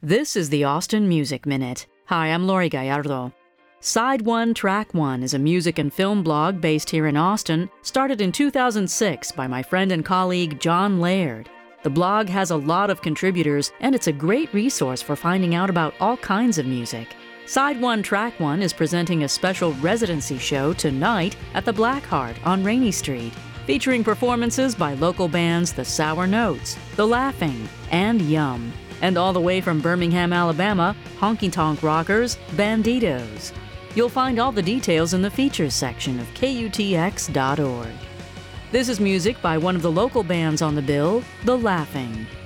This is the Austin Music Minute. Hi, I'm Lori Gallardo. Side 1, Track 1 is a music and film blog based here in Austin, started in 2006 by my friend and colleague John Laird. The blog has a lot of contributors, and it's a great resource for finding out about all kinds of music. Side 1, Track 1 is presenting a special residency show tonight at the Blackheart on Rainey Street, featuring performances by local bands The Sour Notes, The Laughing, and Yum. And all the way from Birmingham, Alabama, Honky Tonk Rockers, Banditos. You'll find all the details in the features section of KUTX.org. This is music by one of the local bands on the bill, The Laughing.